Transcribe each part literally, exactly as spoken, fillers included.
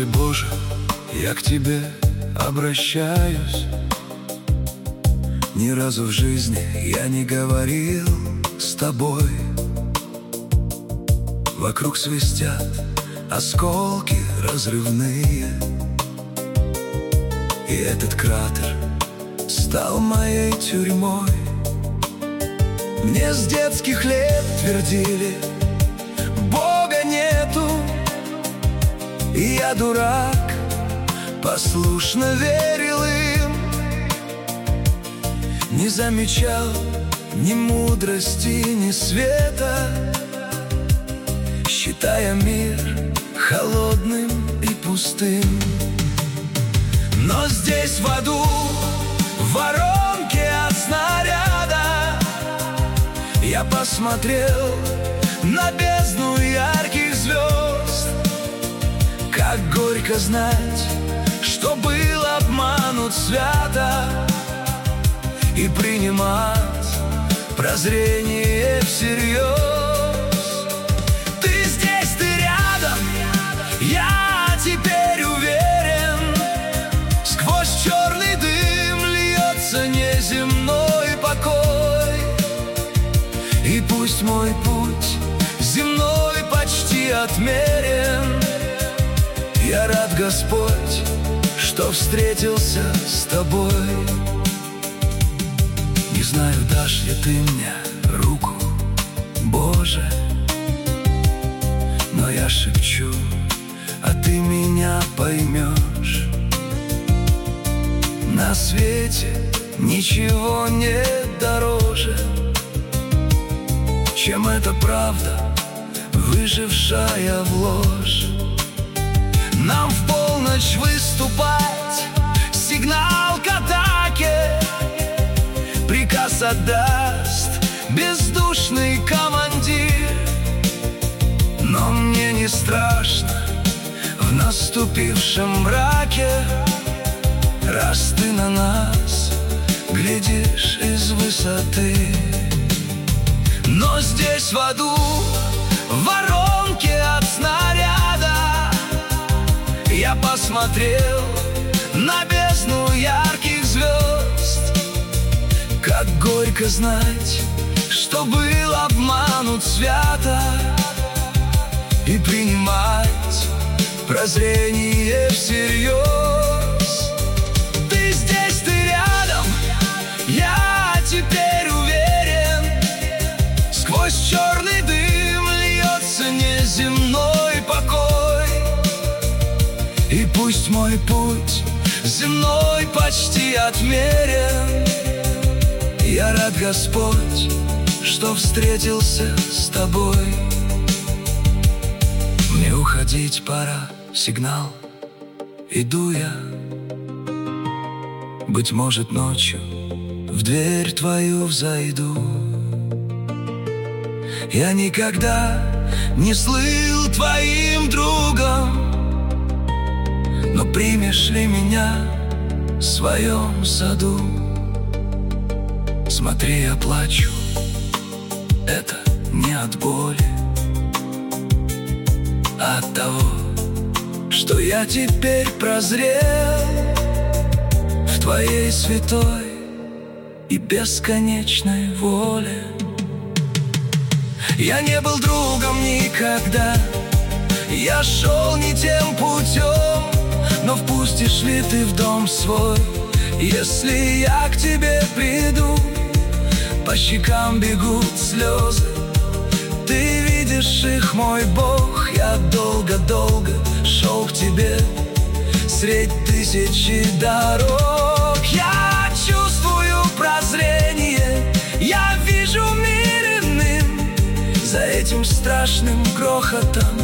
Послушай, Боже, я к Тебе обращаюсь. Ни разу в жизни я не говорил с Тобой. Вокруг свистят осколки разрывные, и этот кратер стал моей тюрьмой. Мне с детских лет твердили: Бога нету, и я, дурак, послушно верил им. Не замечал ни мудрости, ни света, считая мир холодным и пустым. Но здесь, в аду, в воронке от снаряда, я посмотрел на бездну ярких звезд. Как горько знать, что был обманут свято, и принимать прозрение всерьез. Ты здесь, ты рядом, я теперь уверен. Сквозь черный дым льется неземной покой, и пусть мой путь земной почти отмерен. Я рад, Господь, что встретился с Тобой. Не знаю, дашь ли Ты мне руку, Боже, но я шепчу, а Ты меня поймешь. На свете ничего нет дороже, чем эта правда, выжившая в ложь. Нам в полночь выступать, сигнал к атаке, приказ отдаст бездушный командир. Но мне не страшно в наступившем мраке, раз Ты на нас глядишь из высоты. Но здесь, в аду, в воронке от снаряда, я посмотрел на бездну ярких звезд. Как горько знать, что был обманут свято, и принимать прозрение всерьез. Ты здесь, ты рядом, я теперь уверен. Сквозь черный дым льется неземной покой, и пусть мой путь земной почти отмерен. Я рад, Господь, что встретился с Тобой. Мне уходить пора, сигнал, иду я. Быть может, ночью в дверь Твою взойду. Я никогда не слыл Твоим другом, но примешь ли меня в своем саду? Смотри, я плачу, это не от боли, а от того, что я теперь прозрел в Твоей святой и бесконечной воле. Я не был другом никогда, я шел не тем путем, но впустишь ли Ты в дом свой, если я к Тебе приду? По щекам бегут слезы, Ты видишь их, мой Бог. Я долго-долго шел к Тебе средь тысячи дорог. Я чувствую прозрение, я вижу мир иным за этим страшным грохотом,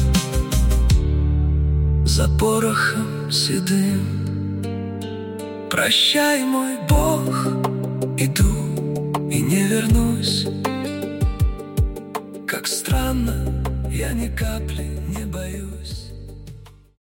за порохом седым. Прощай, мой Бог, иду и не вернусь. Как странно, я ни капли не боюсь.